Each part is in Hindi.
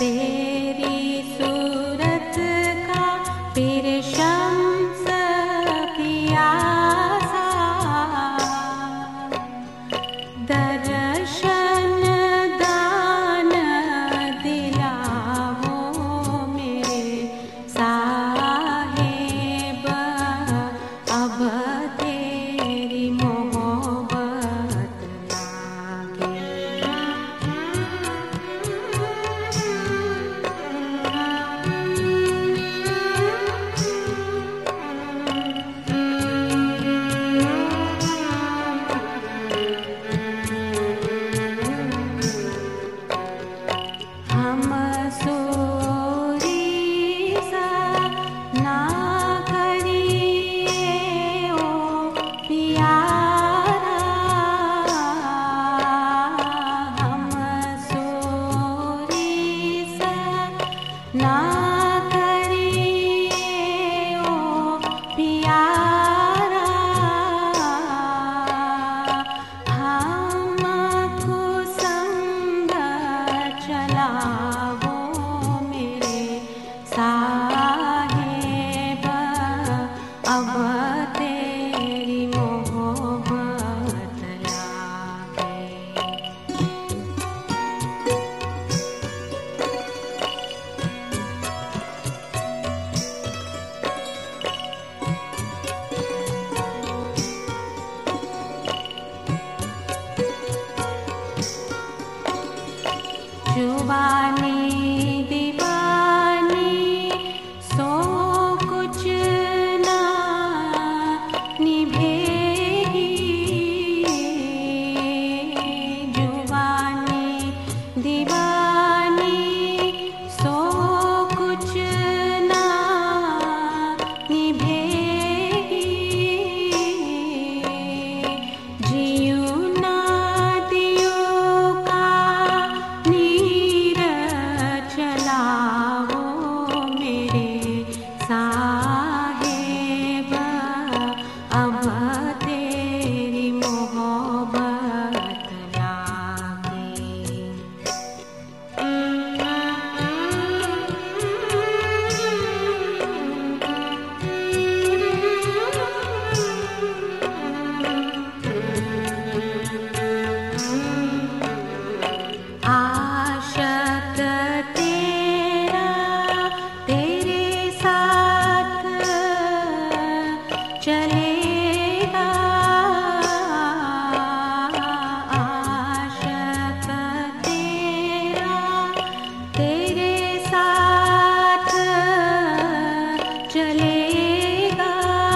तेरी सूरत का फिर शम्स प्यासा, दर्शन दान दिलावो मेरे साहिब, अब तेरी मोहब्बत लागे। हम सोरी सा ना करिए ओ प्यारा, हम सोरी सा ना करिए ओ प्यारा, हमको संग चलावो मेरे साहिब, अब तेरी मोहब्बत लागे। जुबानी दीवानी सो कुछ ना निभेगी, जुबानी दीवानी सो कुछ ना निभेगी, जियो ना दियो का नीर चलावो मेरे साहिब, अब तेरी मोहब्बत लागे। आशक तेरा तेरे साथ चलेगा, आशक तेरा तेरे साथ चलेगा,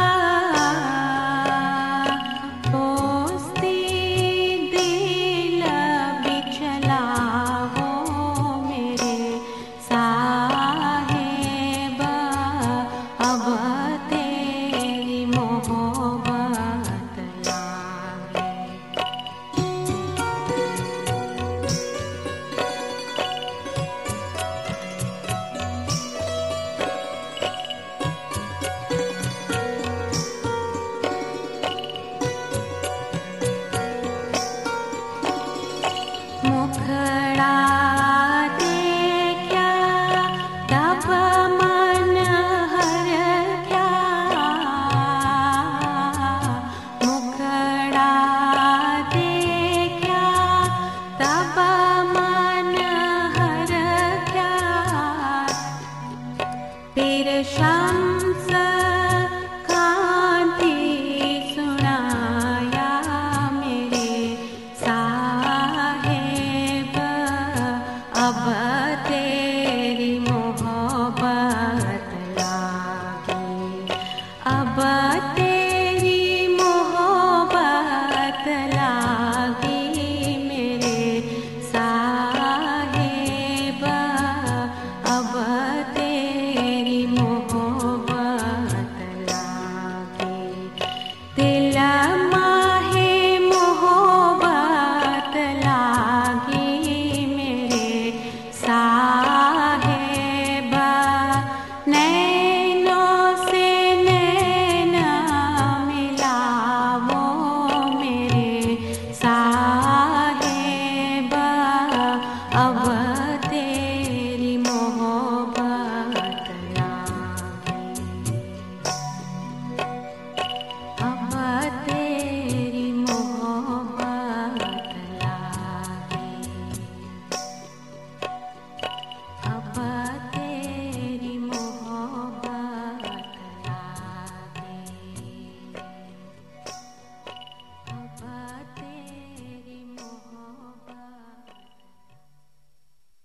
दोस्ती दिल बिछलावो मेरे साहिब, अब तेरी मोहब्बत लागे। मुखड़ा देखा तब मन हर क्या, मुखड़ा देखा तब मन हर क्या, फिर शम्स कांति सुनाया मेरे साहिब, अब